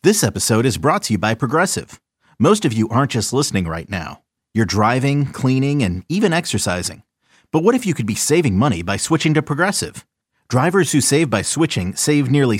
This episode is brought to you by Progressive. Most of you aren't just listening right now. You're driving, cleaning, and even exercising. But what if you could be saving money by switching to Progressive? Drivers who save by switching save nearly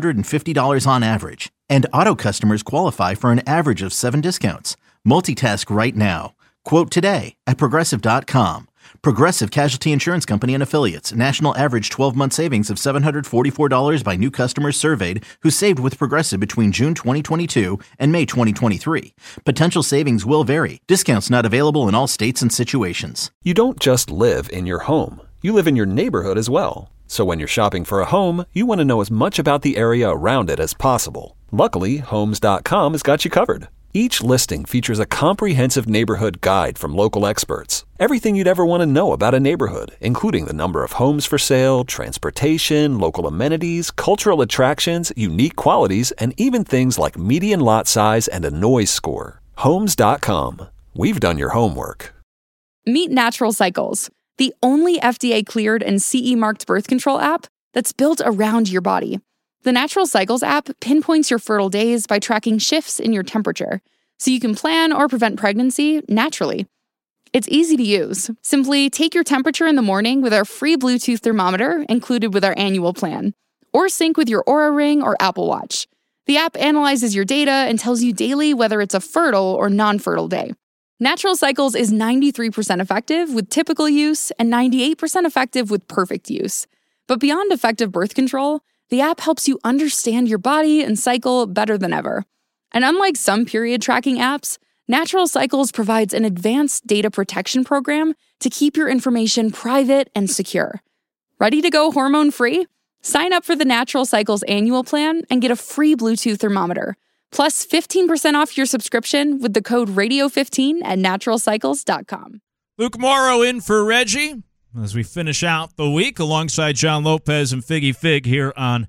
$750 on average. And auto customers qualify for an average of 7 discounts. Multitask right now. Quote today at Progressive.com. Progressive Casualty Insurance Company and Affiliates. National average 12-month savings of $744 by new customers surveyed who saved with Progressive between June 2022 and May 2023. Potential savings will vary. Discounts not available in all states and situations. You don't just live in your home. You live in your neighborhood as well. So when you're shopping for a home, you want to know as much about the area around it as possible. Luckily, Homes.com has got you covered. Each listing features a comprehensive neighborhood guide from local experts. Everything you'd ever want to know about a neighborhood, including the number of homes for sale, transportation, local amenities, cultural attractions, unique qualities, and even things like median lot size and a noise score. Homes.com. We've done your homework. Meet Natural Cycles, the only FDA-cleared and CE-marked birth control app that's built around your body. The Natural Cycles app pinpoints your fertile days by tracking shifts in your temperature, so you can plan or prevent pregnancy naturally. It's easy to use. Simply take your temperature in the morning with our free Bluetooth thermometer included with our annual plan, or sync with your Oura Ring or Apple Watch. The app analyzes your data and tells you daily whether it's a fertile or non-fertile day. Natural Cycles is 93% effective with typical use and 98% effective with perfect use. But beyond effective birth control, the app helps you understand your body and cycle better than ever. And unlike some period tracking apps, Natural Cycles provides an advanced data protection program to keep your information private and secure. Ready to go hormone-free? Sign up for the Natural Cycles annual plan and get a free Bluetooth thermometer, plus 15% off your subscription with the code radio15 at naturalcycles.com. Luke Morrow in for Reggie as we finish out the week alongside John Lopez and Figgy Fig here on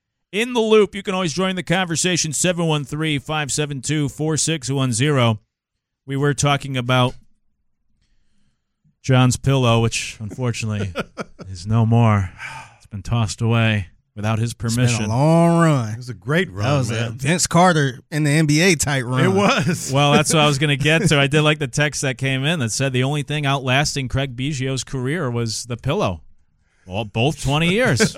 In the Loop. You can always join the conversation, 713-572-4610. We were talking about John's pillow, which unfortunately is no more. It's been tossed away without his permission. It's been a long run. It was a great run, That was man. a Vince Carter in the NBA type run. It was. Well, that's what I was going to get to. I did like the text that came in that said the only thing outlasting Craig Biggio's career was the pillow. Well, both 20 years.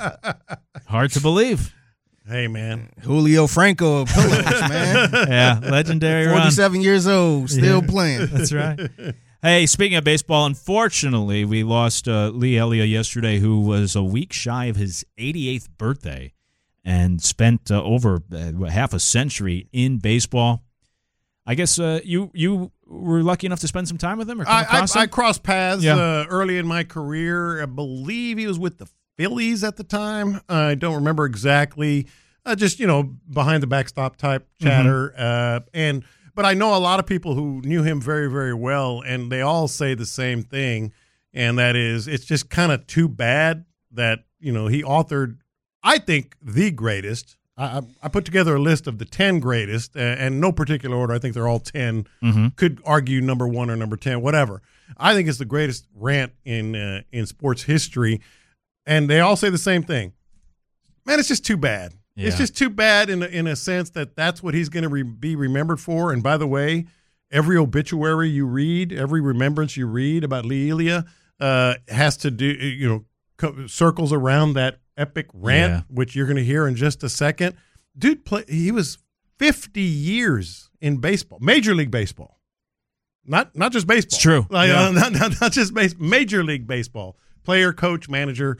Hard to believe. Hey, man. Julio Franco of pillows, man. Yeah, legendary run. 47 years old, still playing. That's right. Hey, speaking of baseball, unfortunately, we lost Lee Elliott yesterday, who was a week shy of his 88th birthday and spent over half a century in baseball. I guess you were lucky enough to spend some time with him? Or come across him? I crossed paths early in my career. I believe he was with the Phillies at the time. I don't remember exactly. Just, behind the backstop type chatter. But I know a lot of people who knew him very, very well, and they all say the same thing, and that is it's just kind of too bad that, he authored, I think, the greatest. I put together a list of the 10 greatest, and no particular order. I think they're all 10. Could argue number 1 or number 10, whatever. I think it's the greatest rant in sports history, and they all say the same thing. Man, it's just too bad. Yeah. It's just too bad in a sense that that's what he's going to be remembered for. And by the way, every obituary you read, every remembrance you read about Lee Elia has to do, circles around that epic rant, which you're going to hear in just a second. Dude, he was 50 years in baseball, Major League Baseball, not just baseball. It's true. Not just Major League Baseball, player, coach, manager.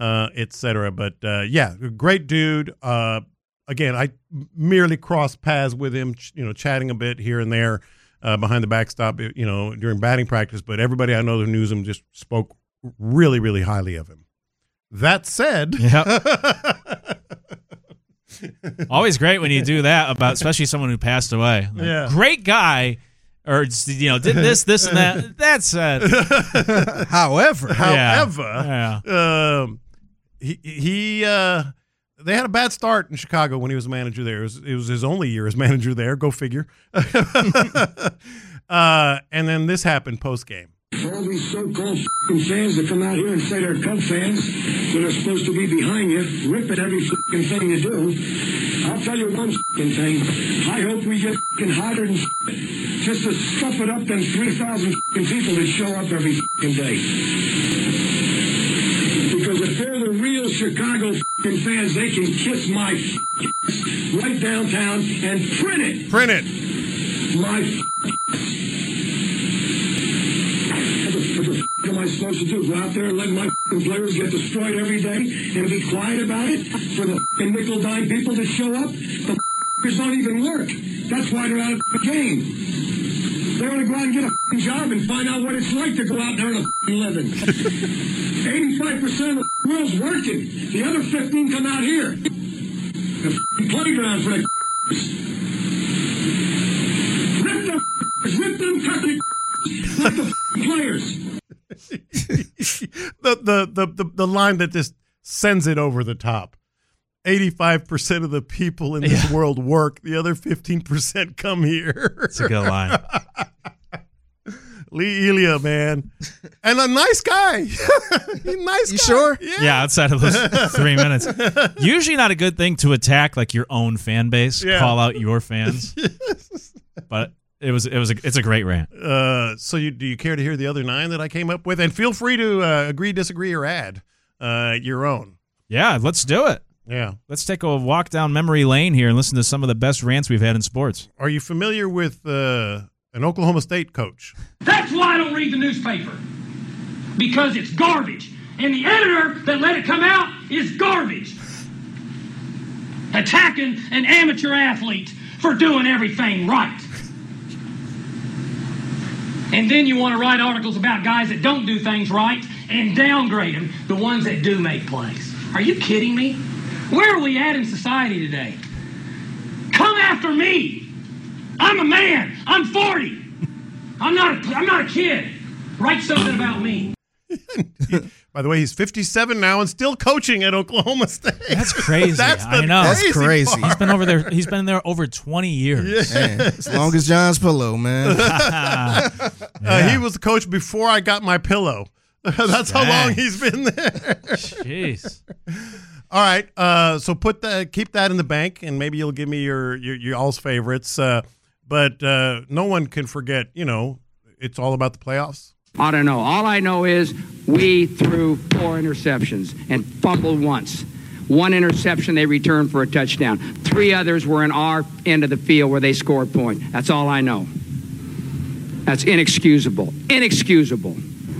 Etc. But great dude. Again, I merely crossed paths with him, chatting a bit here and there behind the backstop, during batting practice. But everybody I know that knows him just spoke really, really highly of him. That said, always great when you do that about, especially someone who passed away. Great guy. Or, did this, and that. That said. However, they had a bad start in Chicago when he was manager there. It was his only year as manager there. Go figure. And then this happened post game. All these so-called fans that come out here and say they're Cub fans that are supposed to be behind you, rip at every thing you do. I'll tell you one f***ing thing. I hope we get f***ing hotter than shit just to stuff it up them 3,000 f***ing people that show up every f***ing day. Because if they're the real Chicago f***ing fans, they can kiss my f***ing ass right downtown and print it. Print it. My what the f*** am I supposed to do? Go out there and let my f***ing players get destroyed every day and be quiet about it? For the f***ing nickel-dime people to show up? The f***ers don't even work. That's why they're out of the game. They want to go out and get a f***ing job and find out what it's like to go out there and a f***ing living. 85% of the world's working. The other 15 come out here. The f***ing playground for the rip them rip them fucking like the f***ing players. the line that just sends it over the top. 85% of the people in this world work. The other 15% come here. It's a good line. Lee Elia, man. And a nice guy. Nice You guy. sure? Yeah, outside of those 3 minutes. Usually not a good thing to attack like your own fan base, call out your fans. But it's a great rant. So do you care to hear the other 9 that I came up with? And feel free to agree, disagree, or add your own. Yeah, let's do it. Yeah. Let's take a walk down memory lane here and listen to some of the best rants we've had in sports. Are you familiar with an Oklahoma State coach? That's why I don't read the newspaper. Because it's garbage. And the editor that let it come out is garbage. Attacking an amateur athlete for doing everything right. And then you want to write articles about guys that don't do things right and downgrade them, the ones that do make plays. Are you kidding me? Where are we at in society today? Come after me. I'm a man. I'm 40. I'm not a kid. Write something about me. By the way, he's 57 now and still coaching at Oklahoma State. That's crazy. That's the I know. That's crazy. He's been over there. He's been there over 20 years. Man, as long as John's pillow, man. He was the coach before I got my pillow. That's how long he's been there. Jeez. All right, so keep that in the bank, and maybe you'll give me your all's favorites. But no one can forget, it's all about the playoffs. I don't know. All I know is we threw 4 interceptions and fumbled once. 1 interception they returned for a touchdown. 3 others were in our end of the field where they scored points. That's all I know. That's inexcusable. Inexcusable.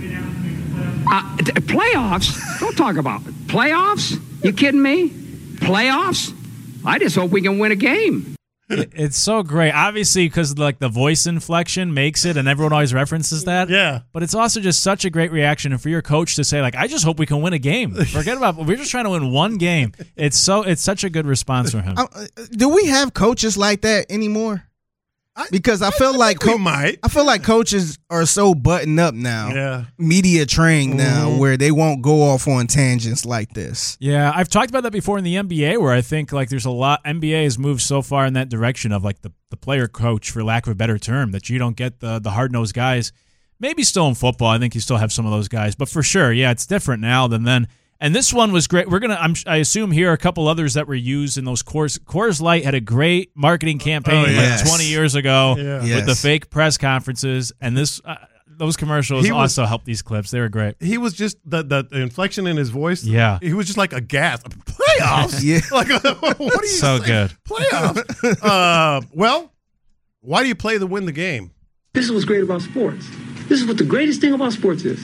Playoffs? Don't talk about it. Playoffs? You kidding me? Playoffs? I just hope we can win a game. It's so great. Obviously, because like the voice inflection makes it, and everyone always references that. Yeah. But it's also just such a great reaction, and for your coach to say, like, I just hope we can win a game. Forget about we're just trying to win one game. It's such a good response from him. Do we have coaches like that anymore? Because I feel like coaches are so buttoned up now, media trained now, where they won't go off on tangents like this. Yeah, I've talked about that before in the NBA, where I think like there's a lot. NBA has moved so far in that direction of like the player coach, for lack of a better term, that you don't get the hard nosed guys. Maybe still in football, I think you still have some of those guys, but for sure, yeah, it's different now than then. And this one was great. We're gonna, I assume, here are a couple others that were used in those. Coors Light had a great marketing campaign like 20 years ago with the fake press conferences, and those commercials also helped these clips. They were great. He was just the inflection in his voice. Yeah, he was just like aghast. Playoffs. Yeah, like what are you so saying? Good playoffs. Well, why do you play to win the game? This is what's great about sports. This is what the greatest thing about sports is.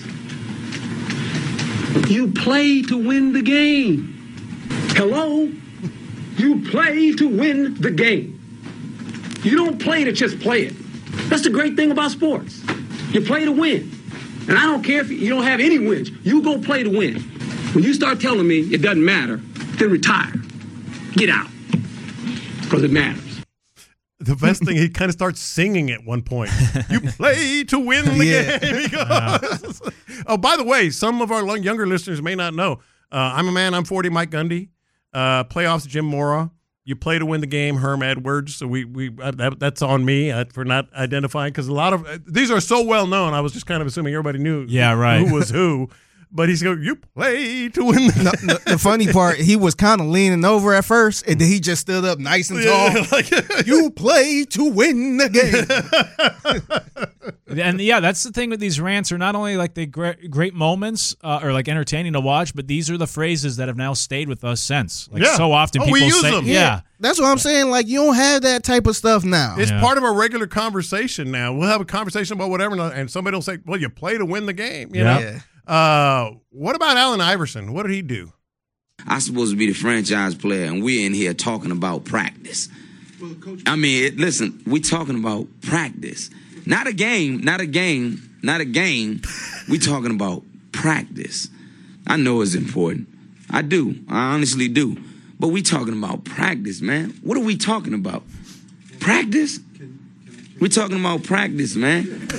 You play to win the game. Hello? You play to win the game. You don't play to just play it. That's the great thing about sports. You play to win. And I don't care if you don't have any wins. You go play to win. When you start telling me it doesn't matter, then retire. Get out. Because it matters. The best thing, he kind of starts singing at one point. You play to win the game. He goes. Oh, by the way, some of our younger listeners may not know. I'm a man, I'm 40, Mike Gundy. Playoffs, Jim Mora. You play to win the game, Herm Edwards. So that's on me for not identifying, because a lot of these are so well known. I was just kind of assuming everybody knew who was who. But he's going, you play to win the game. The funny part, he was kind of leaning over at first, and then he just stood up nice and tall. You play to win the game. And yeah, that's the thing with these rants are not only like the great moments or like entertaining to watch, but these are the phrases that have now stayed with us since. Like so often people we use say, them. Yeah. That's what I'm saying. Like, you don't have that type of stuff now. It's part of a regular conversation now. We'll have a conversation about whatever, and somebody will say, well, you play to win the game. You know? What about Allen Iverson? What did he do? I'm supposed to be the franchise player, and we're in here talking about practice. Well, Coach, I mean, listen, we're talking about practice. Not a game. We're talking about practice. I know it's important. I do. I honestly do. But we talking about practice, man. What are we talking about? Practice? We're talking about practice, man.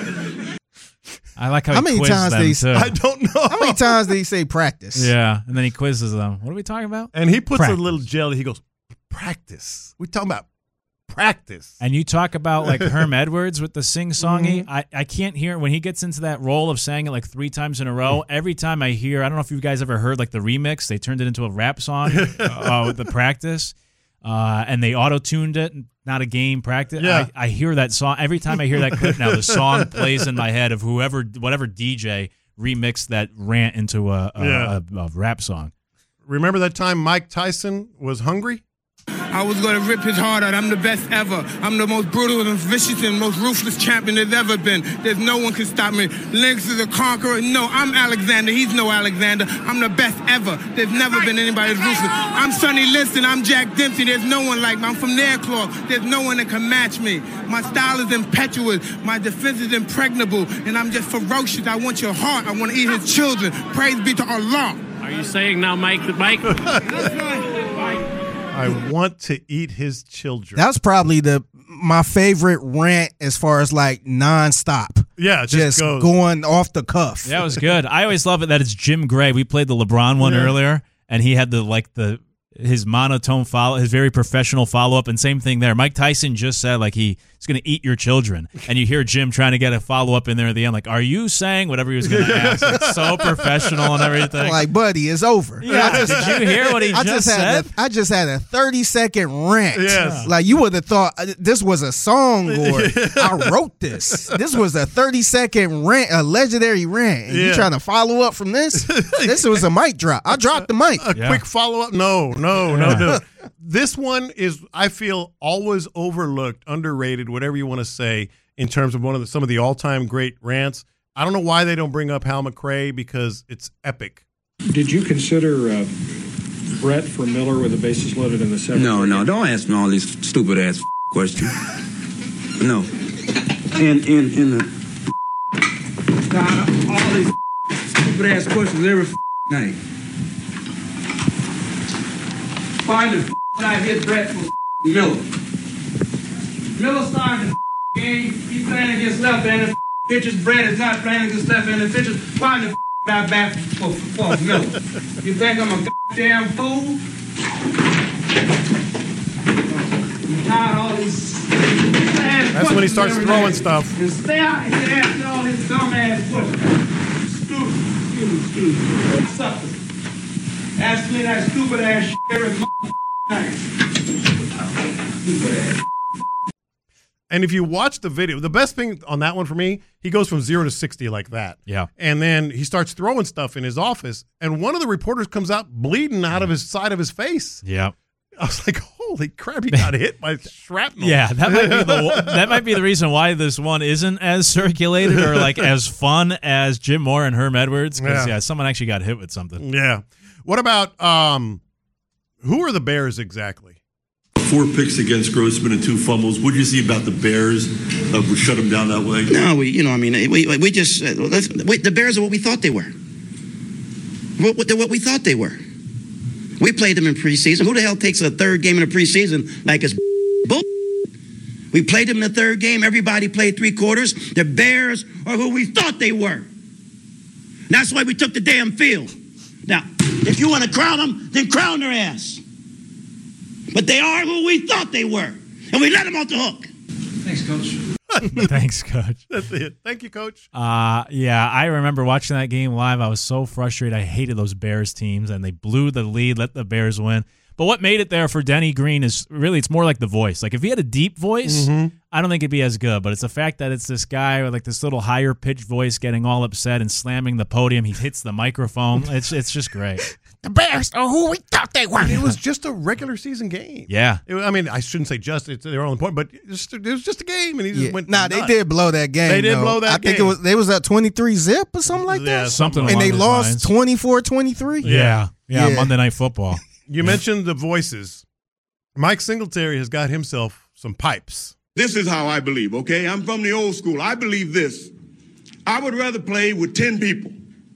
I like how many times they say. I don't know. How many times did he say practice? Yeah, and then he quizzes them. What are we talking about? And he puts a little jelly. He goes, practice. We're talking about practice. And you talk about like Herm Edwards with the sing-songy. I can't hear when he gets into that role of saying it like 3 times in a row. Every time I hear, I don't know if you guys ever heard like the remix. They turned it into a rap song with the practice. And they auto-tuned it, not a game practice. Yeah. I hear that song. Every time I hear that clip now, the song plays in my head of whatever DJ remixed that rant into a rap song. Remember that time Mike Tyson was hungry? I was going to rip his heart out. I'm the best ever. I'm the most brutal and vicious and most ruthless champion there's ever been. There's no one can stop me. Lennox is a conqueror. No, I'm Alexander. He's no Alexander. I'm the best ever. There's never been anybody as ruthless. I'm Sonny Liston. I'm Jack Dempsey. There's no one like me. I'm from Nairclaw. There's no one that can match me. My style is impetuous. My defense is impregnable. And I'm just ferocious. I want your heart. I want to eat his children. Praise be to Allah. Are you saying now, Mike? That's right. I want to eat his children. That was probably my favorite rant as far as like nonstop. Yeah, just going off the cuff. That was good. I always love it that it's Jim Gray. We played the LeBron one earlier, and he had his monotone follow, his very professional follow up, and same thing there. Mike Tyson just said like he's going to eat your children, and you hear Jim trying to get a follow up in there at the end, like, "Are you saying whatever he was going to ask?" It's so professional and everything. Like, buddy, it's over. Yeah, did you hear what he just said? I just had a 30-second rant. Yes. Like you would have thought this was a song or I wrote this. This was a 30-second rant, a legendary rant. And you trying to follow up from this? This was a mic drop. I dropped the mic. A quick follow up? No. This one is, I feel, always overlooked, underrated, whatever you want to say, in terms of some of the all-time great rants. I don't know why they don't bring up Hal McRae, because it's epic. Did you consider Brett for Miller with the bases loaded in the 7th? No, don't ask me all these stupid-ass questions. No. And all these stupid-ass questions every night. Finally, I hit Brett for Miller. Miller started the game. He's playing against left-handed pitchers. Brett is not playing against left-handed pitchers. Finally, I bat for Miller. You think I'm a goddamn fool? I'm tired of all these. That's when he starts throwing stuff. And stay out and ask all his dumb-ass questions. Stupid. Sucker. Ask me that stupid-ass shit every night. Stupid-ass. And if you watch the video, the best thing on that one for me, he goes from 0 to 60 like that. Yeah. And then he starts throwing stuff in his office, and one of the reporters comes out bleeding out of his side of his face. Yeah. I was like, holy crap, he got hit by shrapnel. Yeah, that might be the reason why this one isn't as circulated or like as fun as Jim Moore and Herm Edwards, because someone actually got hit with something. Yeah. What about who are the Bears exactly? 4 picks against Grossman and 2 fumbles. What did you see about the Bears? We shut them down that way. No, we just the Bears are what we thought they were. What we thought they were. We played them in preseason. Who the hell takes a 3rd game in the preseason like it's bull? We played them in the 3rd game. Everybody played 3 quarters. The Bears are who we thought they were. That's why we took the damn field. Now, if you want to crown them, then crown their ass. But they are who we thought they were. And we let them off the hook. Thanks, Coach. Thanks, Coach. That's it. Thank you, Coach. Yeah, I remember watching that game live. I was so frustrated. I hated those Bears teams, and they blew the lead, let the Bears win. But what made it there for Denny Green is really, it's more like the voice. Like if he had a deep voice, I don't think it'd be as good. But it's the fact that it's this guy with like this little higher pitched voice getting all upset and slamming the podium. He hits the microphone. It's just great. The Bears are who we thought they were. It was just a regular season game. Yeah. I mean, I shouldn't say just. They were on the point, but it was just a game, and he just went nuts. They did blow that game. They did blow that game. I think they was at 23-0 or something like that. Yeah, something and they along lost 24-23. Yeah, Monday Night Football. You mentioned the voices. Mike Singletary has got himself some pipes. This is how I believe, okay? I'm from the old school. I believe this. I would rather play with 10 people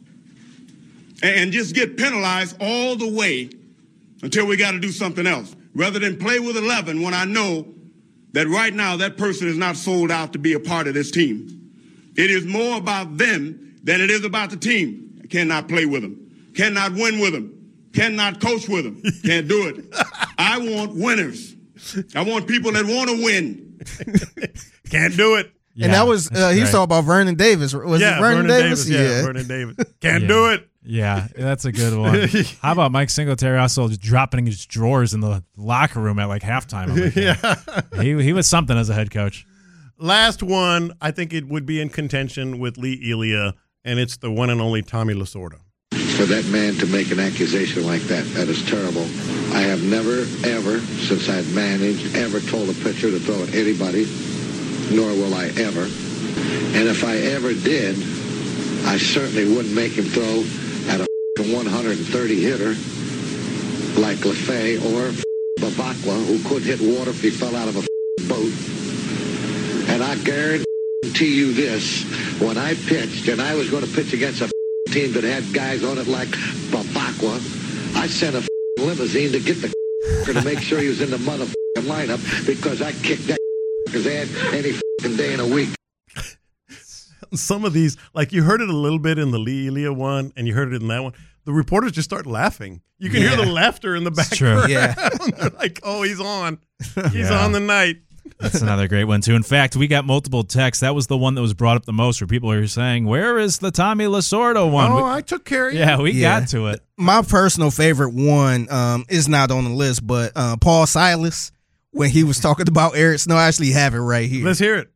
and just get penalized all the way until we got to do something else, rather than play with 11 when I know that right now that person is not sold out to be a part of this team. It is more about them than it is about the team. I cannot play with them, cannot win with them, cannot coach with them, can't do it. I want winners. I want people that want to win. Can't do it. And that was, he was talking about Vernon Davis. Was it Vernon Davis? Yeah, Vernon Davis. Can't do it. Yeah, that's a good one. How about Mike Singletary also just dropping his drawers in the locker room at like halftime? He was something as a head coach. Last one, I think it would be in contention with Lee Elia, and it's the one and only Tommy Lasorda. For that man to make an accusation like that is terrible. I have never, ever, since I've managed, ever told a pitcher to throw at anybody, nor will I ever. And if I ever did, I certainly wouldn't make him throw at a 130 hitter like LaFay or Bavacqua, who could hit water if he fell out of a boat. And I guarantee you this, when I pitched, and I was going to pitch against a team that had guys on it like Bavacqua, I sent a limousine to get the to make sure he was in the motherfucking lineup, because I kicked that his ass any day in a week. Some of these, like you heard it a little bit in the Lee Elia one, and you heard it in that one. The reporters just start laughing. You can hear the laughter in the background. Yeah. They're like, oh, he's on. He's on the night. That's another great one, too. In fact, we got multiple texts. That was the one that was brought up the most, where people are saying, where is the Tommy Lasorda one? Oh, I took care of you. Yeah, we got to it. My personal favorite one is not on the list, but Paul Silas, when he was talking about Eric Snow. I actually have it right here. Let's hear it.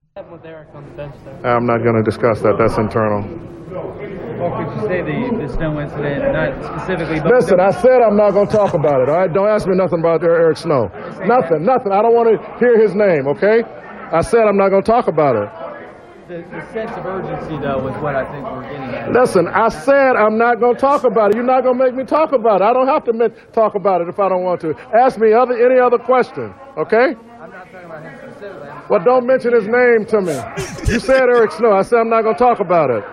I'm not going to discuss that. That's internal. What could you say the Snow incident, not specifically? But listen, I said I'm not going to talk about it, all right? Don't ask me nothing about Eric Snow. Nothing. I don't want to hear his name, okay? I said I'm not going to talk about it. The sense of urgency, though, is what I think we're getting at. Listen, I said I'm not going to talk about it. You're not going to make me talk about it. I don't have to talk about it if I don't want to. Ask me any other question, okay? I'm not talking about him specifically. Well, don't mention his name to me. You said Eric Snow. I said I'm not going to talk about it.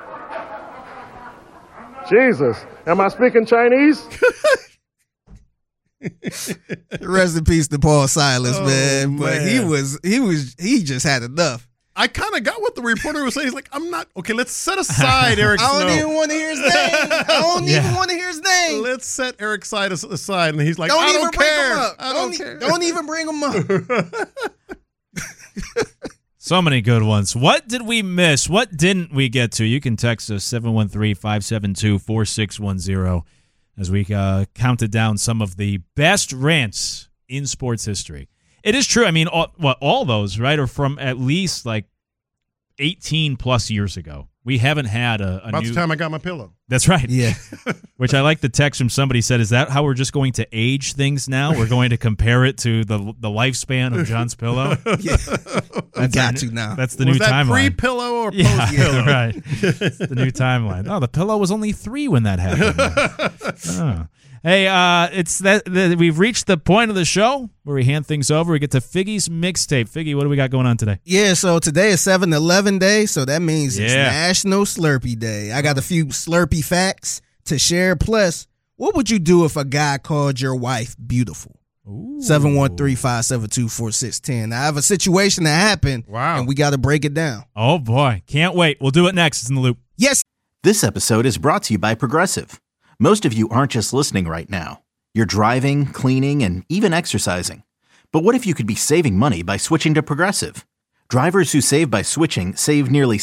Jesus. Am I speaking Chinese? Rest in peace to Paul Silas, man. But he just had enough. I kind of got what the reporter was saying. He's like, I'm not, okay, let's set aside Eric Snow. I don't even want to hear his name. I don't even want to hear his name. Let's set Eric Silas aside. And he's like, I don't care. I don't care. Don't even bring him up. So many good ones. What did we miss? What didn't we get to? You can text us 713-572-4610 as we counted down some of the best rants in sports history. It is true. I mean, all those, right, are from at least like 18 plus years ago. We haven't had About the time I got my pillow. That's right. Yeah. Which I like the text from somebody said, is that how we're just going to age things now? We're going to compare it to the lifespan of John's pillow? Yeah. I got to now. That's the new timeline. Pre-pillow or post-pillow? Yeah, right. It's the new timeline. Oh, the pillow was only 3 when that happened. Oh. Hey, it's that we've reached the point of the show where we hand things over. We get to Figgy's mixtape. Figgy, what do we got going on today? Yeah, so today is 7-Eleven Day, so that means it's National Slurpee Day. I got a few Slurpee facts to share. Plus, what would you do if a guy called your wife beautiful? 713-572-4610. Now, I have a situation that happened, and we got to break it down. Oh, boy. Can't wait. We'll do it next. It's In the Loop. Yes. This episode is brought to you by Progressive. Most of you aren't just listening right now. You're driving, cleaning, and even exercising. But what if you could be saving money by switching to Progressive? Drivers who save by switching save nearly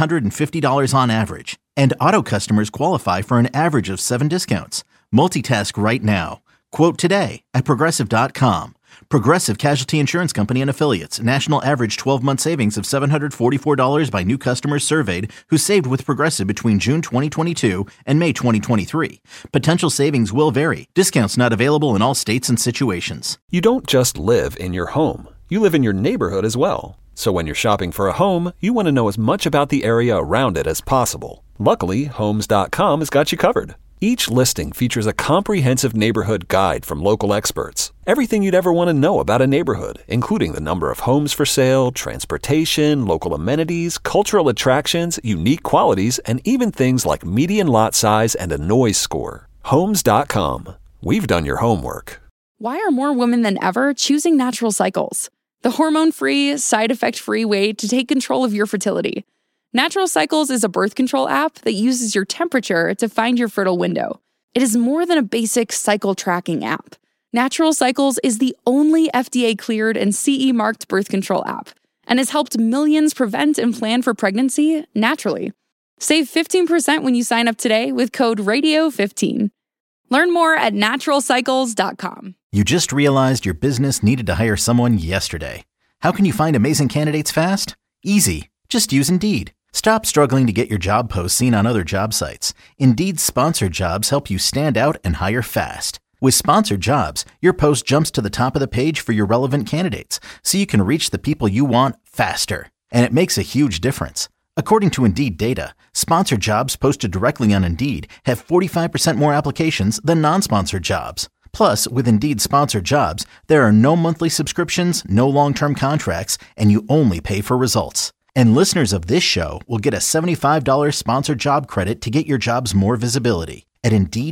$750 on average. And auto customers qualify for an average of 7 discounts. Multitask right now. Quote today at Progressive.com. Progressive Casualty Insurance Company and Affiliates. National average 12-month savings of $744 by new customers surveyed who saved with Progressive between June 2022 and May 2023. Potential savings will vary. Discounts not available in all states and situations. You don't just live in your home. You live in your neighborhood as well. So when you're shopping for a home, you want to know as much about the area around it as possible. Luckily, Homes.com has got you covered. Each listing features a comprehensive neighborhood guide from local experts. Everything you'd ever want to know about a neighborhood, including the number of homes for sale, transportation, local amenities, cultural attractions, unique qualities, and even things like median lot size and a noise score. Homes.com. We've done your homework. Why are more women than ever choosing Natural Cycles? The hormone-free, side-effect-free way to take control of your fertility. Natural Cycles is a birth control app that uses your temperature to find your fertile window. It is more than a basic cycle tracking app. Natural Cycles is the only FDA-cleared and CE-marked birth control app and has helped millions prevent and plan for pregnancy naturally. Save 15% when you sign up today with code RADIO15. Learn more at naturalcycles.com. You just realized your business needed to hire someone yesterday. How can you find amazing candidates fast? Easy. Just use Indeed. Stop struggling to get your job posts seen on other job sites. Indeed's sponsored jobs help you stand out and hire fast. With sponsored jobs, your post jumps to the top of the page for your relevant candidates, so you can reach the people you want faster. And it makes a huge difference. According to Indeed data, sponsored jobs posted directly on Indeed have 45% more applications than non-sponsored jobs. Plus, with Indeed sponsored jobs, there are no monthly subscriptions, no long-term contracts, and you only pay for results. And listeners of this show will get a $75 sponsored job credit to get your jobs more visibility at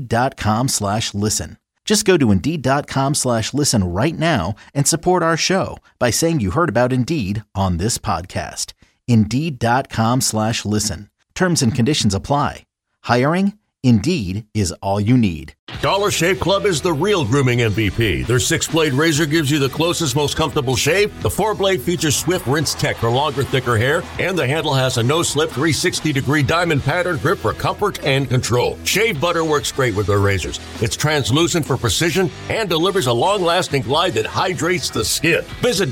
Indeed.com/listen. Just go to Indeed.com/listen right now and support our show by saying you heard about Indeed on this podcast. Indeed.com/listen. Terms and conditions apply. Hiring? Indeed is all you need. Dollar Shave Club is the real grooming MVP. Their 6-blade razor gives you the closest, most comfortable shave. The 4-blade features swift rinse tech for longer, thicker hair. And the handle has a no-slip 360-degree diamond pattern grip for comfort and control. Shave butter works great with their razors. It's translucent for precision and delivers a long-lasting glide that hydrates the skin. Visit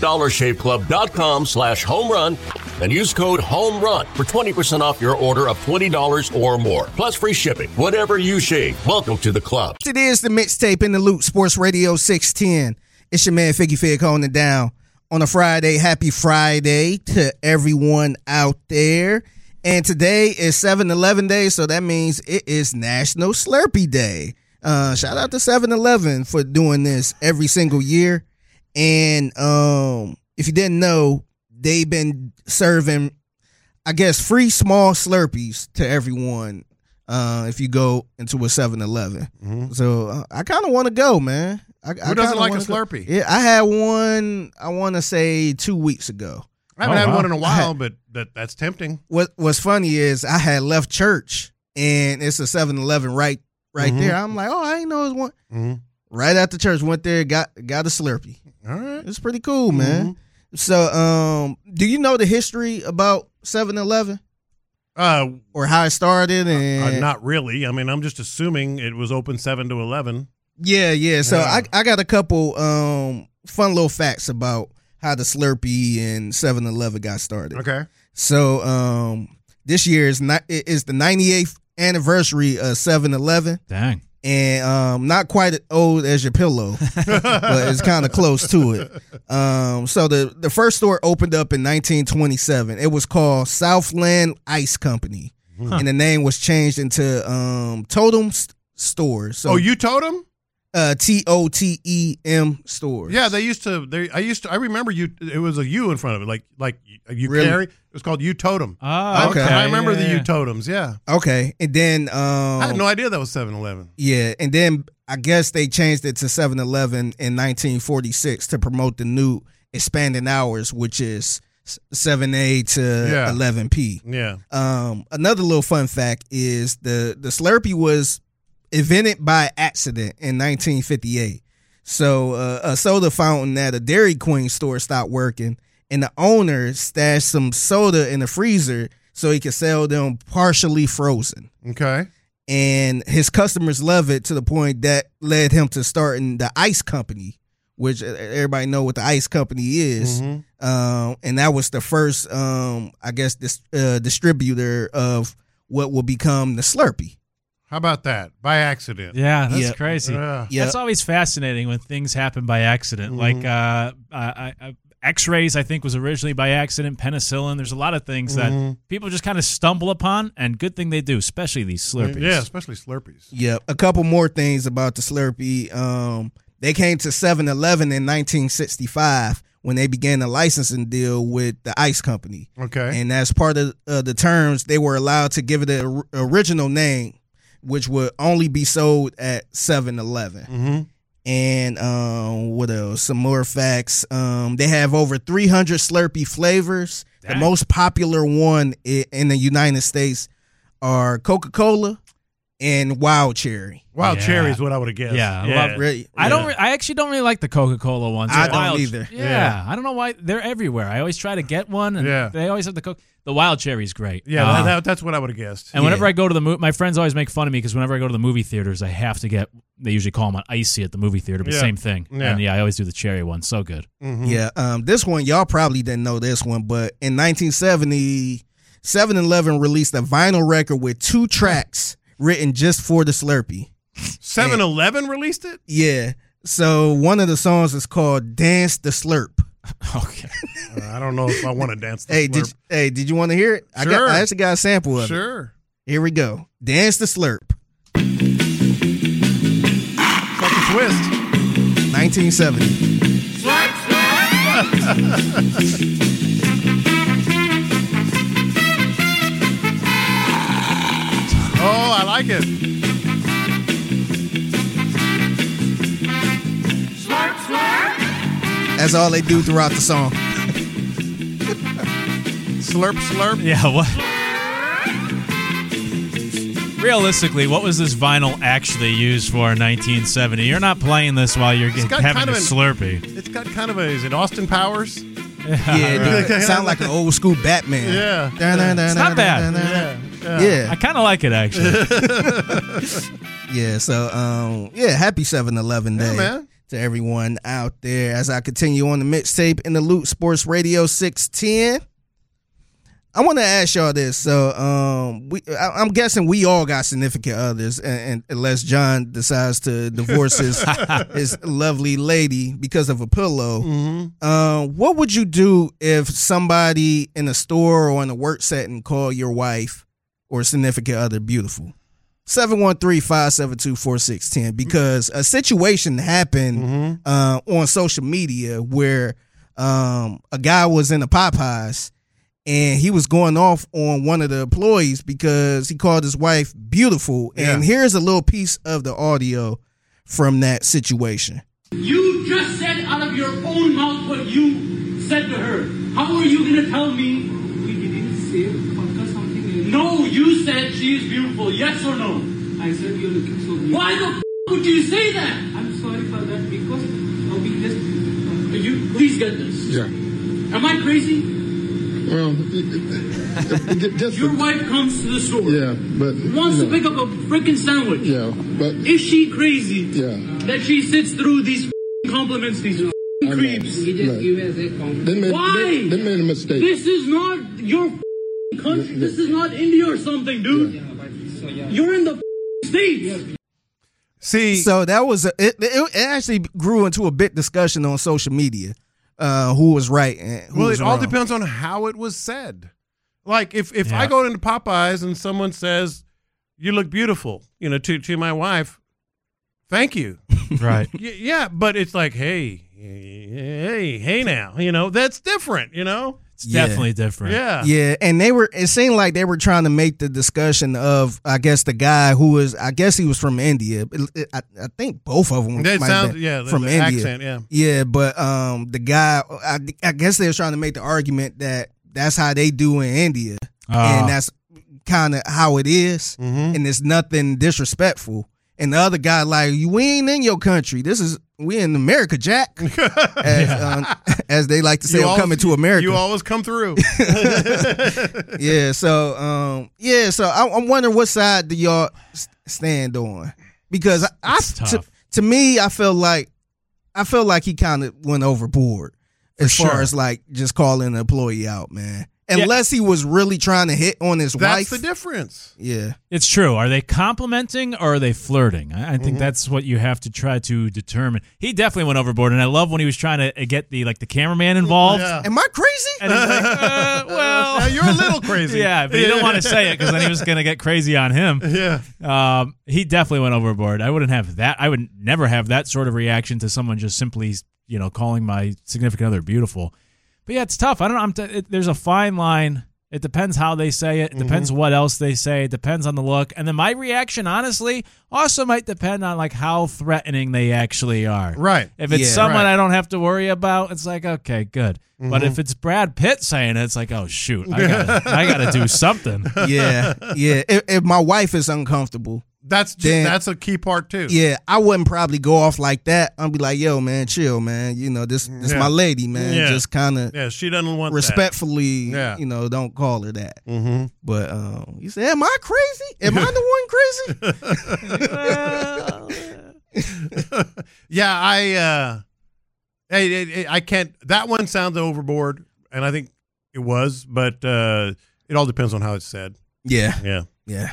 DollarShaveClub.com/homerun and use code HOMERUN for 20% off your order of $20 or more. Plus free shipping. Whatever you shave, welcome to the club. It is the mixtape in the loop, Sports Radio 610. It's your man Figgy Fig holding it down on a Friday. Happy Friday to everyone out there. And today is 7-Eleven Day, so that means it is National Slurpee Day. Shout out to 7-Eleven for doing this every single year. And if you didn't know, they've been serving, I guess, free small Slurpees to everyone. If you go into a 7-Eleven. Mm-hmm. So I kind of want to go, man. Who doesn't like a Slurpee? Yeah, I had one, I want to say 2 weeks ago. I haven't had one in a while, but that's tempting. What's funny is I had left church, and it's a 7-Eleven right mm-hmm. there. I'm like, oh, I didn't know it was one. Mm-hmm. Right after church, went there, got a Slurpee. All right. It's pretty cool, man. Mm-hmm. So do you know the history about 7-Eleven? Or how it started? And not really. I mean, I'm just assuming it was open 7 to 11. Yeah. So I got a couple fun little facts about how the Slurpee and 7-Eleven got started. Okay. So this year is the 98th anniversary of 7-Eleven. Dang. And not quite as old as your pillow, but it's kind of close to it. So the first store opened up in 1927. It was called Southland Ice Company, and the name was changed into Totem Stores. So, U-Totem? TOTEM stores. Yeah, they used to. I remember it was a U in front of it, like you really? Carry. It was called U-Totem. Oh, okay. I remember the U-Totems. Yeah. Okay, and then I had no idea that was 7-Eleven. Yeah, and then I guess they changed it to 7-Eleven in 1946 to promote the new expanding hours, which is 7A to 11P. Yeah. Another little fun fact is the Slurpee was invented by accident in 1958. So a soda fountain at a Dairy Queen store stopped working, and the owner stashed some soda in the freezer so he could sell them partially frozen. Okay. And his customers love it to the point that led him to starting the ice company, which everybody know what the ice company is. Mm-hmm. And that was the first, distributor of what will become the Slurpee. How about that? By accident. Yeah, that's crazy. Yeah. That's always fascinating when things happen by accident. Mm-hmm. Like X-rays, I think, was originally by accident. Penicillin. There's a lot of things that people just kind of stumble upon, and good thing they do, especially these Slurpees. Yeah, especially Slurpees. Yeah, a couple more things about the Slurpee. They came to 7-Eleven in 1965 when they began a licensing deal with the ice company. Okay. And as part of the terms, they were allowed to give it an original name, which would only be sold at 7-Eleven. Mm-hmm. And what else? Some more facts. They have over 300 Slurpee flavors. Dang. The most popular one in the United States are Coca-Cola and Wild Cherry. Wild Cherry is what I would have guessed. I actually don't really like the Coca-Cola ones. I don't either. Yeah, I don't know why they're everywhere. I always try to get one, and they always have the Wild Cherry's great. Yeah, that's what I would have guessed. And whenever I go to the my friends always make fun of me because whenever I go to the movie theaters, I have to get. They usually call them an icy at the movie theater, but same thing. Yeah. And I always do the cherry one. So good. Mm-hmm. Yeah, this one y'all probably didn't know this one, but in 1970, 7-Eleven released a vinyl record with 2 tracks written just for the Slurpee. 7-Eleven released it? Yeah. So one of the songs is called "Dance the Slurp." Okay. I don't know if I want to dance the Slurp. Did you want to hear it? Sure. I actually got a sample of it. Sure. Here we go. "Dance the Slurp." It's like a twist. 1970. Oh, I like it. That's all they do throughout the song. Slurp, slurp. Yeah, what? Realistically, what was this vinyl actually used for in 1970? You're not playing this while you're having a Slurpee. It's got kind of is it Austin Powers? Yeah, it sounds like an old school Batman. Yeah. It's not bad. Yeah. I kind of like it, actually. Yeah, so, happy 7-Eleven Day. Yeah, man. To everyone out there as I continue on the mixtape in the Loot Sports Radio 610. I want to ask y'all this. So I'm guessing we all got significant others, and unless John decides to divorce his lovely lady because of a pillow. Mm-hmm. What would you do if somebody in a store or in a work setting called your wife or significant other beautiful? 713-572-4610, because a situation happened on social media where a guy was in a Popeyes and he was going off on one of the employees because he called his wife beautiful. And here's a little piece of the audio from that situation. You just said out of your own mouth what you said to her. How are you going to tell me? You didn't say something. No, you said she is beautiful. Yes or no? I said you're looking so beautiful. Why the f*** would you say that? I'm sorry for that because we just... You please get this. Yeah. Am I crazy? Well, your wife comes to the store. Yeah, but wants to pick up a freaking sandwich. Yeah, but is she crazy? Yeah. That she sits through these compliments, these creeps. He just gave us a compliment. Why? They made a mistake. This is not your country. This is not India or something, dude. You're in the States. See, so that was it actually grew into a big discussion on social media. Who was right and who was it all wrong. depends on how it was said. Like if I go into Popeyes and someone says, "You look beautiful," to my wife, thank you. Right. Yeah, but it's like, hey now, that's different, It's definitely different. Yeah. Yeah, and it seemed like they were trying to make the discussion of, I guess, the guy who was, I guess he was from India. I think both of them That might sounds, have been the from India. accent, yeah. Yeah, but the guy, I guess they were trying to make the argument that that's how they do in India. And that's kind of how it is. Mm-hmm. And it's nothing disrespectful. And the other guy like, we ain't in your country. We in America, Jack. As they like to say, I'm coming to America. You always come through. Yeah. So I'm wondering what side do y'all stand on? Because to me, I feel like he kind of went overboard as far as like just calling an employee out, man. Unless he was really trying to hit on his wife. That's the difference. Yeah. It's true. Are they complimenting or are they flirting? I think that's what you have to try to determine. He definitely went overboard, and I love when he was trying to get the cameraman involved. Yeah. Am I crazy? And he's like, well, you're a little crazy. Yeah, but you don't want to say it because then he was going to get crazy on him. Yeah. He definitely went overboard. I wouldn't have that. I would never have that sort of reaction to someone just simply, calling my significant other beautiful. But yeah, it's tough. I don't know. There's a fine line. It depends how they say it. It depends what else they say. It depends on the look. And then my reaction, honestly, also might depend on like how threatening they actually are. Right. If it's someone I don't have to worry about, it's like, okay, good. But if it's Brad Pitt saying it, it's like, oh shoot, I gotta do something. Yeah. If my wife is uncomfortable, that's a key part too. Yeah, I wouldn't probably go off like that. I'd be like, yo, man, chill, man. This my lady, man. Yeah. Just kind of she doesn't want respectfully, don't call her that. But you say, am I crazy? Am I the one crazy? Yeah, I can't. That one sounds overboard, and I think it was, but it all depends on how it's said. Yeah.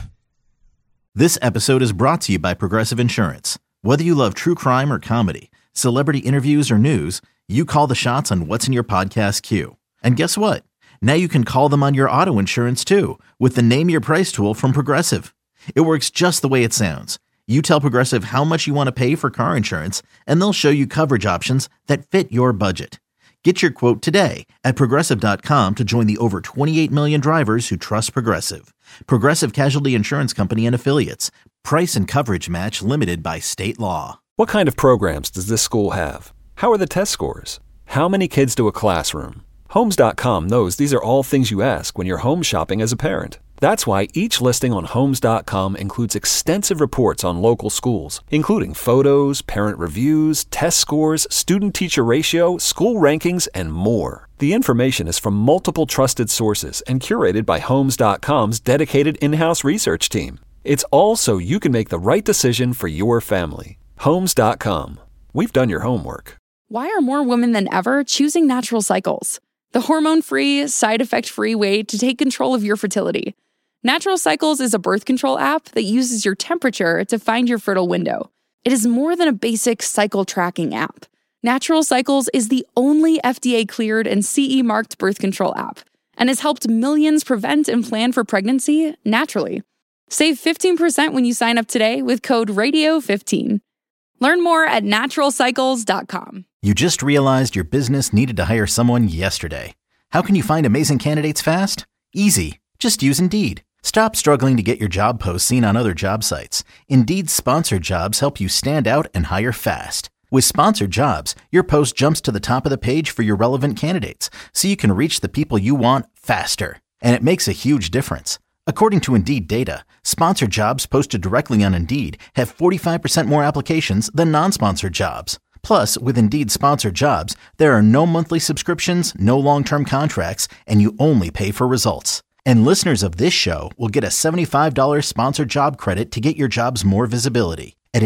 This episode is brought to you by Progressive Insurance. Whether you love true crime or comedy, celebrity interviews or news, you call the shots on what's in your podcast queue. And guess what? Now you can call them on your auto insurance too with the Name Your Price tool from Progressive. It works just the way it sounds. You tell Progressive how much you want to pay for car insurance, and they'll show you coverage options that fit your budget. Get your quote today at Progressive.com to join the over 28 million drivers who trust Progressive. Progressive Casualty Insurance Company and Affiliates. Price and coverage match limited by state law. What kind of programs does this school have? How are the test scores? How many kids do a classroom? Homes.com knows these are all things you ask when you're home shopping as a parent. That's why each listing on Homes.com includes extensive reports on local schools, including photos, parent reviews, test scores, student-teacher ratio, school rankings, and more. The information is from multiple trusted sources and curated by Homes.com's dedicated in-house research team. It's all so you can make the right decision for your family. Homes.com. We've done your homework. Why are more women than ever choosing Natural Cycles? The hormone-free, side-effect-free way to take control of your fertility. Natural Cycles is a birth control app that uses your temperature to find your fertile window. It is more than a basic cycle tracking app. Natural Cycles is the only FDA-cleared and CE-marked birth control app and has helped millions prevent and plan for pregnancy naturally. Save 15% when you sign up today with code RADIO15. Learn more at naturalcycles.com. You just realized your business needed to hire someone yesterday. How can you find amazing candidates fast? Easy. Just use Indeed. Stop struggling to get your job posts seen on other job sites. Indeed's sponsored jobs help you stand out and hire fast. With sponsored jobs, your post jumps to the top of the page for your relevant candidates, so you can reach the people you want faster. And it makes a huge difference. According to Indeed data, sponsored jobs posted directly on Indeed have 45% more applications than non-sponsored jobs. Plus, with Indeed sponsored jobs, there are no monthly subscriptions, no long-term contracts, and you only pay for results. And listeners of this show will get a $75 sponsored job credit to get your jobs more visibility at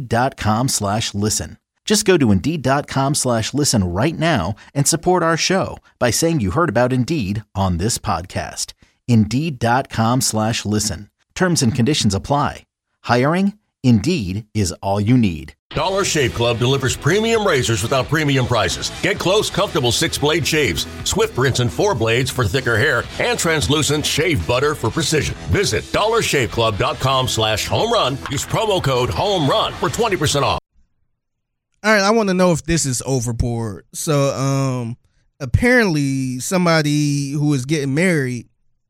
Indeed.com/listen. Just go to Indeed.com/listen right now and support our show by saying you heard about Indeed on this podcast. Indeed.com/listen. Terms and conditions apply. Hiring? Indeed is all you need. Dollar Shave Club delivers premium razors without premium prices. Get close, comfortable 6-blade shaves, swift rinse and 4 blades for thicker hair, and translucent shave butter for precision. Visit dollarshaveclub.com/home-run. Use promo code HOME-RUN for 20% off. All right, I want to know if this is overboard. So, apparently somebody who is getting married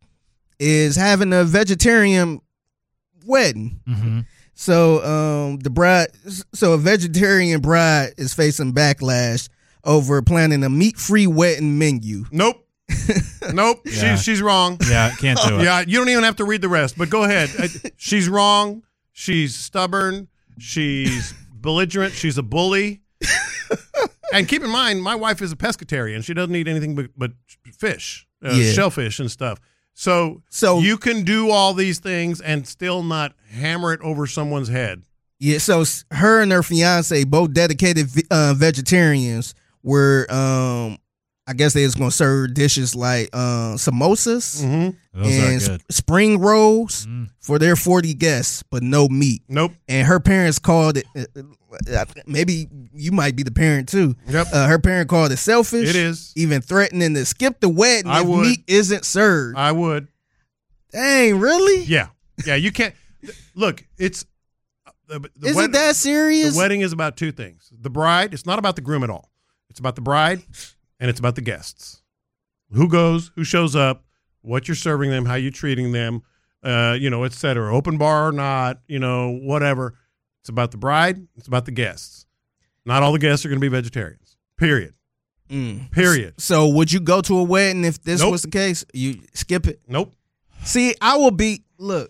is having a vegetarian wedding. Mm-hmm. So a vegetarian bride is facing backlash over planning a meat-free wedding menu. Nope. Yeah. She's wrong. Yeah, can't do it. Yeah, you don't even have to read the rest, but go ahead. She's wrong. She's stubborn. She's belligerent. She's a bully. And keep in mind, my wife is a pescatarian. She doesn't eat anything but fish, shellfish and stuff. So you can do all these things and still not hammer it over someone's head. Yeah, so her and her fiance, both dedicated vegetarians, were, I guess they was going to serve dishes like samosas and spring rolls for their 40 guests, but no meat. Nope. And her parents called it, maybe you might be the parent too. Yep. Her parent called it selfish. It is. Even threatening to skip the wedding if meat isn't served. I would. Dang, really? Yeah. Yeah, you can't. Look, it's. Is it that serious? The wedding is about two things. The bride, it's not about the groom at all. It's about the bride and it's about the guests. Who goes, who shows up, what you're serving them, how you're treating them, et cetera. Open bar or not, whatever. It's about the bride. It's about the guests. Not all the guests are going to be vegetarians. Period. Period. So would you go to a wedding if this was the case? You skip it? Nope. See, I will be, look,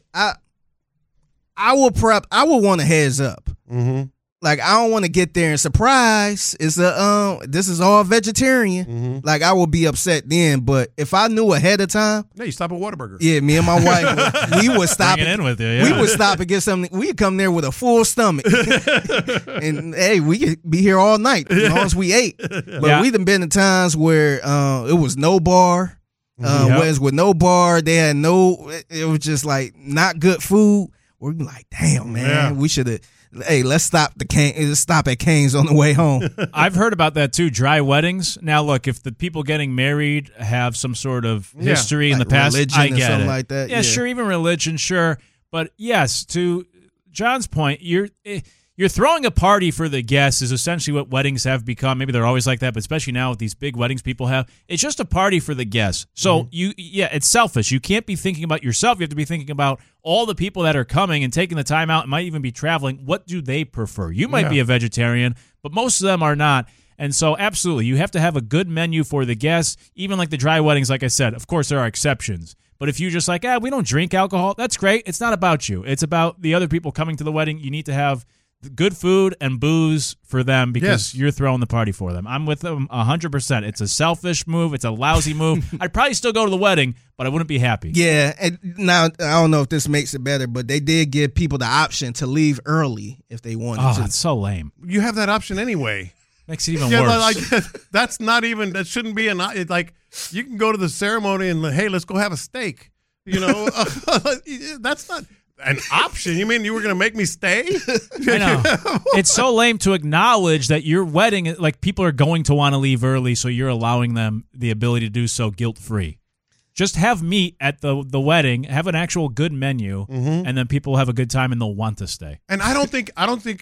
I will want a heads up. Mm-hmm. Like, I don't want to get there and surprise. This is all vegetarian. Mm-hmm. Like, I will be upset then. But if I knew ahead of time, you stop at Whataburger. Yeah, me and my wife, we would stop. Bring it in with you. Yeah. We would stop and get something. We'd come there with a full stomach, and hey, we could be here all night as long as we ate. But we done been in times where it was no bar. Weddings with no bar, they had it was just like not good food. We're like, damn, man, we should have. Hey, let's stop at Cane's on the way home. I've heard about that too. Dry weddings. Now, look, if the people getting married have some sort of history in the past, I get something it. Like that. Yeah, sure, even religion, sure. But yes, to John's point, you're throwing a party for the guests is essentially what weddings have become. Maybe they're always like that, but especially now with these big weddings people have, it's just a party for the guests. So it's selfish. You can't be thinking about yourself. You have to be thinking about all the people that are coming and taking the time out and might even be traveling. What do they prefer? You might be a vegetarian, but most of them are not. And so absolutely, you have to have a good menu for the guests. Even like the dry weddings, like I said, of course there are exceptions. But if you just like, we don't drink alcohol, that's great. It's not about you. It's about the other people coming to the wedding. You need to have good food and booze for them because you're throwing the party for them. I'm with them 100%. It's a selfish move. It's a lousy move. I'd probably still go to the wedding, but I wouldn't be happy. Yeah, and now I don't know if this makes it better, but they did give people the option to leave early if they wanted to. Oh, that's so lame. You have that option anyway. Makes it even worse. That shouldn't be like you can go to the ceremony and hey, let's go have a steak. That's not an option. You mean you were going to make me stay? I know. It's so lame to acknowledge that your wedding, like people are going to want to leave early, so you're allowing them the ability to do so guilt-free. Just have meat at the wedding, have an actual good menu, and then people will have a good time and they'll want to stay. And I don't think.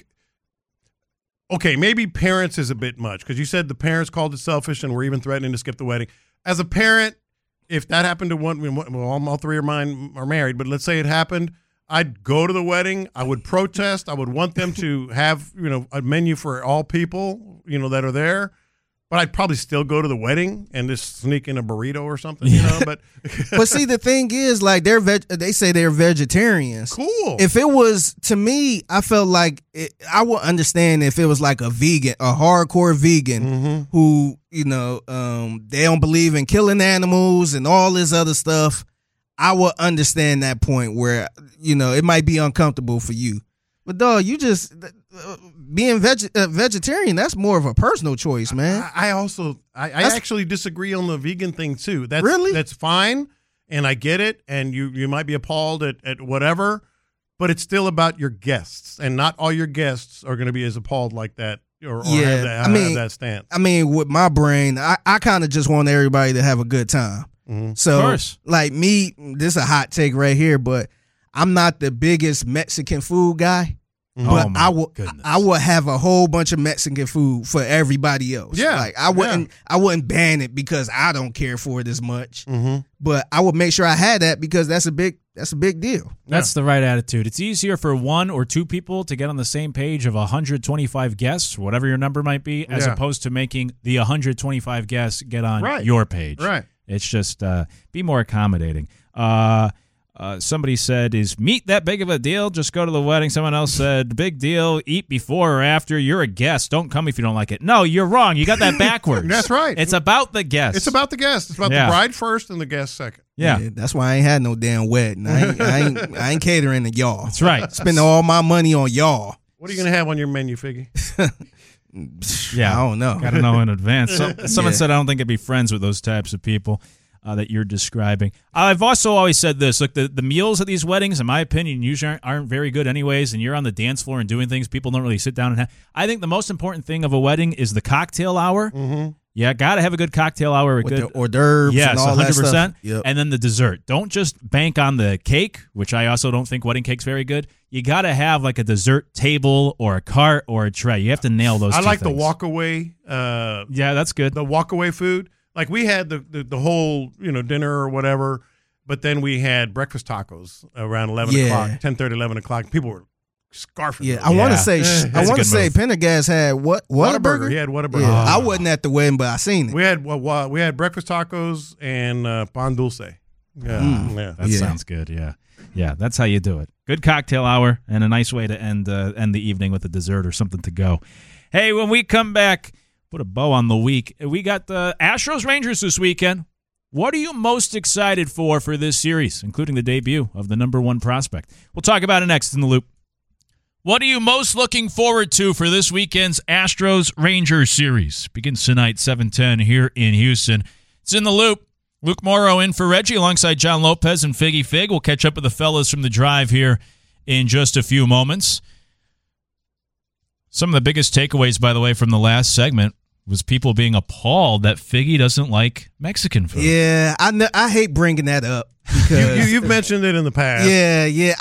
Okay, maybe parents is a bit much because you said the parents called it selfish and were even threatening to skip the wedding. As a parent, if that happened to all three of mine are married, but let's say it happened. I'd go to the wedding. I would protest. I would want them to have, a menu for all people, that are there. But I'd probably still go to the wedding and just sneak in a burrito or something, But but see, the thing is, like they say they're vegetarians. Cool. If it was to me, I felt like I would understand if it was like a vegan, a hardcore vegan who, they don't believe in killing animals and all this other stuff. I would understand that point where, it might be uncomfortable for you. But, dog, you just being vegetarian, that's more of a personal choice, man. I actually disagree on the vegan thing, too. Really? That's fine, and I get it, and you might be appalled at whatever, but it's still about your guests, and not all your guests are going to be as appalled like that or have that stance. I mean, with my brain, I kind of just want everybody to have a good time. So, like me, this is a hot take right here, but I'm not the biggest Mexican food guy. But I will have a whole bunch of Mexican food for everybody else. Yeah, like I wouldn't ban it because I don't care for it as much. But I would make sure I had that because that's a big deal. That's the right attitude. It's easier for one or two people to get on the same page of 125 guests, whatever your number might be, as opposed to making the 125 guests get on your page. Right. It's just be more accommodating. Somebody said, is meat that big of a deal? Just go to the wedding. Someone else said, big deal. Eat before or after. You're a guest. Don't come if you don't like it. No, you're wrong. You got that backwards. That's right. It's about the guest. It's about the guest. It's about the bride first and the guest second. Yeah. That's why I ain't had no damn wedding. I ain't catering to y'all. That's right. Spending all my money on y'all. What are you going to have on your menu, Figgy? Yeah, I don't know. Got to know in advance. Someone said, I don't think I'd be friends with those types of people that you're describing. I've also always said this. Look, the meals at these weddings, in my opinion, usually aren't very good anyways, and you're on the dance floor and doing things. People don't really sit down and have. I think the most important thing of a wedding is the cocktail hour. Mm-hmm. Yeah, got to have a good cocktail hour. With the hors d'oeuvres and all 100%. That stuff. Yep. And then the dessert. Don't just bank on the cake, which I also don't think wedding cake's very good. You got to have like a dessert table or a cart or a tray. You have to nail those two I like things. the walk-away. Yeah, that's good. The walk-away food. Like we had the whole dinner or whatever, but then we had breakfast tacos around 11 o'clock, 10:30, 11 o'clock. People were scarfing. Yeah, I want to say Pendergast had Whataburger. He had Whataburger. Yeah, I wasn't at the wedding, but I seen it. We had breakfast tacos and pan dulce. Yeah, That sounds good. Yeah, that's how you do it. Good cocktail hour and a nice way to end the evening with a dessert or something to go. Hey, when we come back, put a bow on the week. We got the Astros Rangers this weekend. What are you most excited for this series, including the debut of the number one prospect? We'll talk about it next in the Loop. What are you most looking forward to for this weekend's Astros Rangers series? Begins tonight, 7:10 here in Houston. It's in the Loop. Luke Morrow in for Reggie alongside John Lopez and Figgy Fig. We'll catch up with the fellas from the drive here in just a few moments. Some of the biggest takeaways, by the way, from the last segment was people being appalled that Figgy doesn't like Mexican food. Yeah, I hate bringing that up because you've mentioned it in the past. Yeah.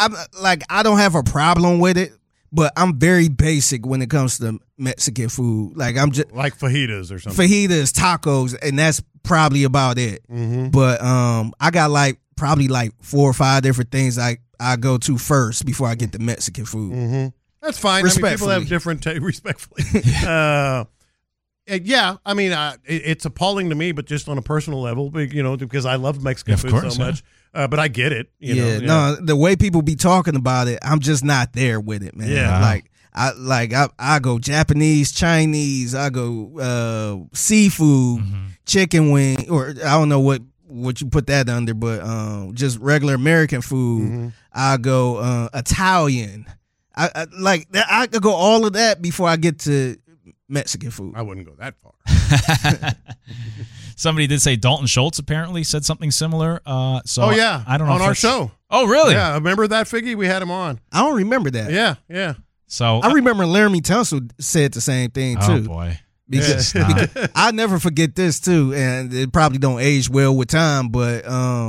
I don't have a problem with it, but I'm very basic when it comes to Mexican food. Like I'm just like fajitas or something. Fajitas, tacos, and that's probably about it. Mm-hmm. But I got probably 4 or 5 different things I go to first before I get the Mexican food. Mm-hmm. That's fine. People have different respectfully. Yeah, I mean, it's appalling to me, but just on a personal level, because I love Mexican food so much. But I get it. No, the way people be talking about it, I'm just not there with it, man. Yeah, I go Japanese, Chinese, I go seafood, chicken wing, or I don't know what you put that under, but just regular American food. Mm-hmm. I go Italian. I could go all of that before I get to Mexican food. I wouldn't go that far. Somebody did say Dalton Schultz apparently said something similar. I don't know on our show. Oh, really? Yeah, remember that, Figgy? We had him on. I don't remember that. Yeah. So I remember Laramie Tunsil said the same thing too. Oh boy. Because I never forget this too, and it probably don't age well with time. But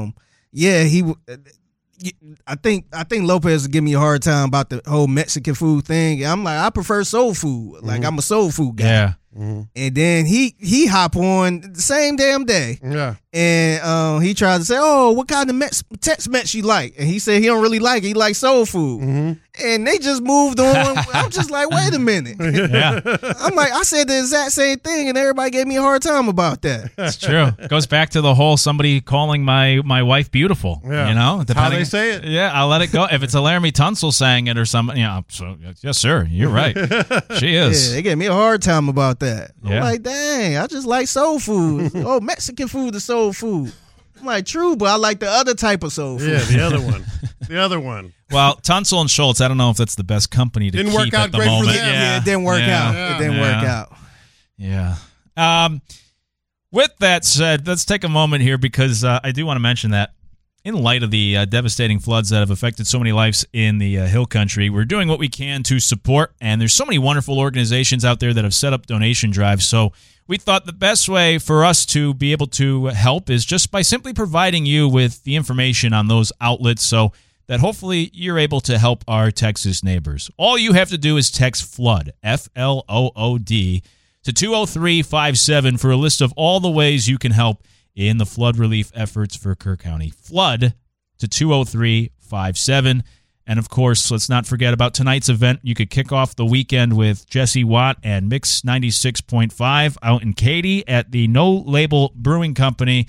I think Lopez would give me a hard time about the whole Mexican food thing. I'm like, I prefer soul food. Like I'm a soul food guy. Yeah. Mm-hmm. And then he hop on the same damn day. Yeah. And he tried to say, oh, what kind of Tex-Mex you like? And he said he don't really like it. He likes soul food. Mm-hmm. And they just moved on. I'm just like, wait a minute. Yeah. I'm like, I said the exact same thing, and everybody gave me a hard time about that. It's true. It goes back to the whole somebody calling my wife beautiful. Yeah. How they say it. Yeah, I'll let it go. If it's a Laramie Tunsil saying it or something, so yes, sir, you're right. She is. Yeah, they gave me a hard time about that. Yeah. I'm like, dang, I just like soul food. Oh, Mexican food is soul food. I'm like, true, but I like the other type of soul food. Yeah, the other one. The other one. Well, Tunsil and Schultz, I don't know if that's the best company to Didn't keep work out at the great for moment. them. Yeah, it didn't work out. It didn't work out. Yeah. With that said, let's take a moment here because I do want to mention that in light of the devastating floods that have affected so many lives in the Hill Country, we're doing what we can to support, and there's so many wonderful organizations out there that have set up donation drives. So we thought the best way for us to be able to help is just by simply providing you with the information on those outlets so that hopefully you're able to help our Texas neighbors. All you have to do is text FLOOD, F-L-O-O-D, to 20357 for a list of all the ways you can help in the flood relief efforts for Kerr County. FLOOD to 20357. And, of course, let's not forget about tonight's event. You could kick off the weekend with Jesse Watt and Mix 96.5 out in Katy at the No Label Brewing Company.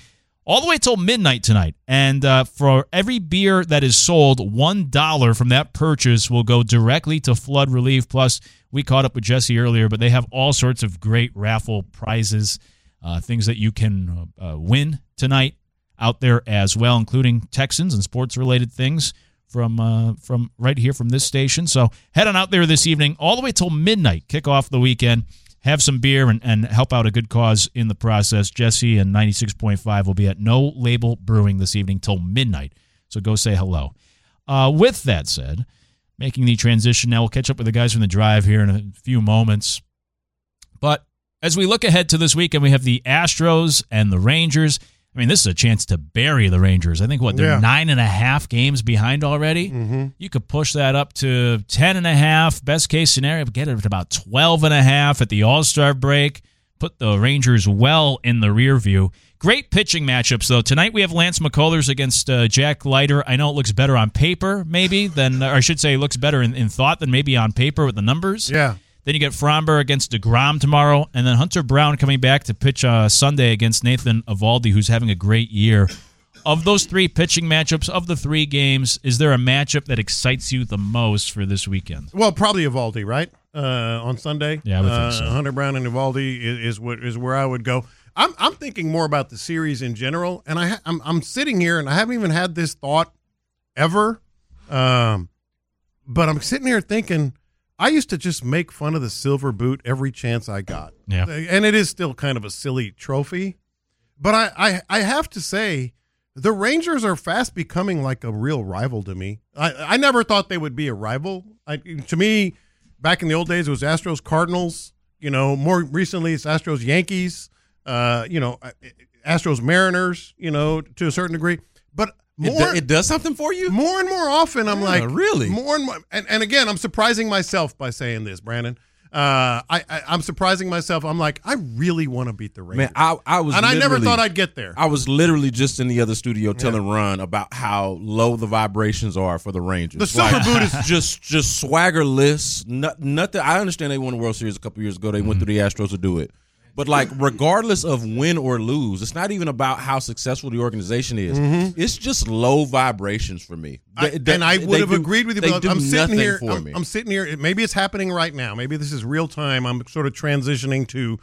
all the way till midnight tonight. And for every beer that is sold, $1 from that purchase will go directly to flood relief. Plus, we caught up with Jesse earlier, but they have all sorts of great raffle prizes, things that you can win tonight out there as well, including Texans and sports-related things from right here from this station. So head on out there this evening, all the way till midnight, kick off the weekend. Have some beer and help out a good cause in the process. Jesse and 96.5 will be at No Label Brewing this evening till midnight. So go say hello. With that said, making the transition now, we'll catch up with the guys from the drive here in a few moments. But as we look ahead to this weekend, we have the Astros and the Rangers. I mean, this is a chance to bury the Rangers. I think, they're 9.5 games behind already. Mm-hmm. You could push that up to 10.5. Best case scenario, get it at about 12.5 at the All-Star break. Put the Rangers well in the rear view. Great pitching matchups, though. Tonight we have Lance McCullers against Jack Leiter. I know it looks better on paper, maybe, or I should say it looks better in thought than maybe on paper with the numbers. Yeah. Then you get Fromber against DeGrom tomorrow, and then Hunter Brown coming back to pitch Sunday against Nathan Eovaldi, who's having a great year. Of those three pitching matchups, of the 3 games, is there a matchup that excites you the most for this weekend? Well, probably Eovaldi, right? On Sunday. Yeah, I would think so. Hunter Brown and Eovaldi is where I would go. I'm thinking more about the series in general, and I'm sitting here, and I haven't even had this thought ever, but I'm sitting here thinking, I used to just make fun of the silver boot every chance I got. Yeah. And it is still kind of a silly trophy. But I have to say, the Rangers are fast becoming like a real rival to me. I never thought they would be a rival. To me, back in the old days, it was Astros-Cardinals. More recently, it's Astros-Yankees. Astros-Mariners, to a certain degree. But it does something for you? More and more often, I'm like, really? More and more. And again, I'm surprising myself by saying this, Brandon. I'm surprising myself. I'm like, I really want to beat the Rangers. Man, I was, and I never thought I'd get there. I was literally just in the other studio telling Ron about how low the vibrations are for the Rangers. The silver boot is just swaggerless. Nothing. I understand they won the World Series a couple years ago. They went through the Astros to do it. But, regardless of win or lose, it's not even about how successful the organization is. Mm-hmm. It's just low vibrations for me. I would have agreed with you, but I'm sitting here. I'm sitting here. Maybe it's happening right now. Maybe this is real time. I'm sort of transitioning to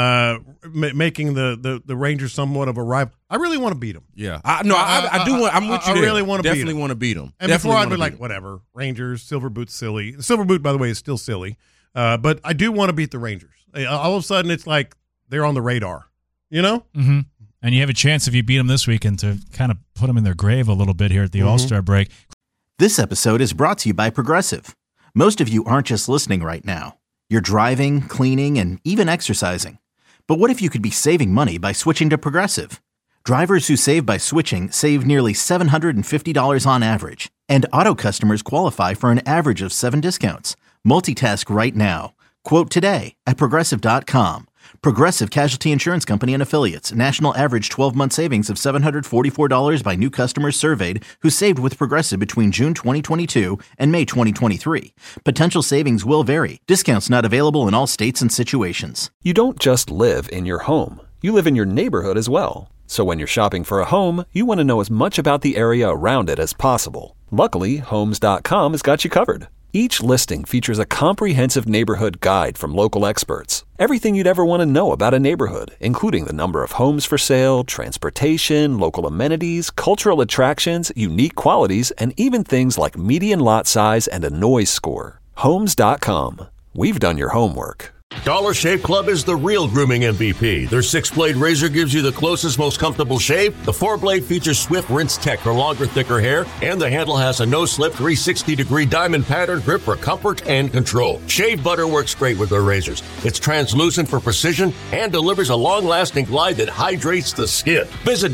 making the Rangers somewhat of a rival. I really want to beat them. Yeah. I do want. I'm with you there. I really want to beat them. Definitely want to beat them. And before I'd be like, whatever, Rangers, silver boot's silly. The silver boot, by the way, is still silly. But I do want to beat the Rangers. All of a sudden, it's like they're on the radar, Mm-hmm. And you have a chance if you beat them this weekend to kind of put them in their grave a little bit here at the All-Star break. This episode is brought to you by Progressive. Most of you aren't just listening right now. You're driving, cleaning, and even exercising. But what if you could be saving money by switching to Progressive? Drivers who save by switching save nearly $750 on average. And auto customers qualify for an average of 7 discounts. Multitask right now. Quote today at Progressive.com. Progressive Casualty Insurance Company and Affiliates. National average 12-month savings of $744 by new customers surveyed who saved with Progressive between June 2022 and May 2023. Potential savings will vary. Discounts not available in all states and situations. You don't just live in your home. You live in your neighborhood as well. So when you're shopping for a home, you want to know as much about the area around it as possible. Luckily, Homes.com has got you covered. Each listing features a comprehensive neighborhood guide from local experts. Everything you'd ever want to know about a neighborhood, including the number of homes for sale, transportation, local amenities, cultural attractions, unique qualities, and even things like median lot size and a noise score. Homes.com. We've done your homework. Dollar Shave Club is the real grooming MVP. Their 6-blade razor gives you the closest, most comfortable shave. The 4-blade features Swift Rinse Tech for longer, thicker hair, and the handle has a no-slip 360-degree diamond pattern grip for comfort and control. Shave butter works great with their razors. It's translucent for precision and delivers a long-lasting glide that hydrates the skin. Visit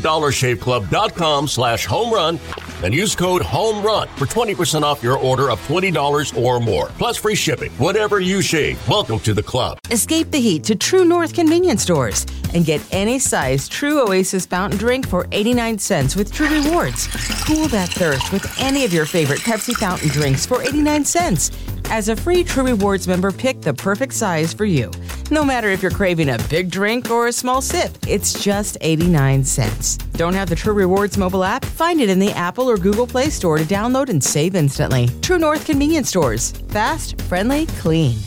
DollarShaveClub.com/homerun and use code HOMERUN for 20% off your order of $20 or more. Plus free shipping. Whatever you shave, welcome to the club. Escape the heat to True North convenience stores and get any size True Oasis fountain drink for 89 cents with True Rewards. Cool that thirst with any of your favorite Pepsi fountain drinks for 89 cents. As a free True Rewards member, pick the perfect size for you. No matter if you're craving a big drink or a small sip, it's just 89 cents. Don't have the True Rewards mobile app? Find it in the Apple or Google Play Store to download and save instantly. True North Convenience Stores. Fast, friendly, clean.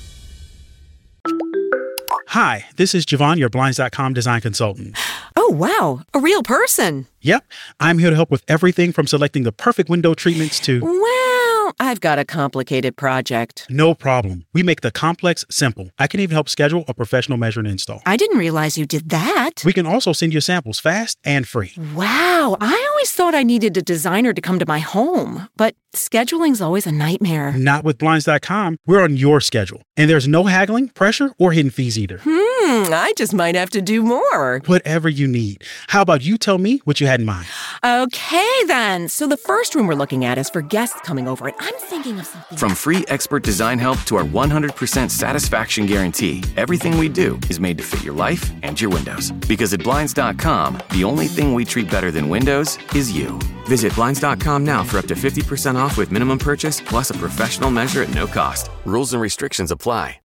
Hi, this is Javon, your Blinds.com design consultant. Oh, wow. A real person. Yep. I'm here to help with everything from selecting the perfect window treatments to... Well, I've got a complicated project. No problem. We make the complex simple. I can even help schedule a professional measure and install. I didn't realize you did that. We can also send you samples fast and free. Wow. I always thought I needed a designer to come to my home, but scheduling's always a nightmare. Not with Blinds.com. We're on your schedule. And there's no haggling, pressure, or hidden fees either. I just might have to do more. Whatever you need. How about you tell me what you had in mind? Okay, then. So the first room we're looking at is for guests coming over, and I'm thinking of something. From free expert design help to our 100% satisfaction guarantee, everything we do is made to fit your life and your windows. Because at Blinds.com, the only thing we treat better than windows is you. Visit Blinds.com now for up to 50% off with minimum purchase plus a professional measure at no cost. Rules and restrictions apply.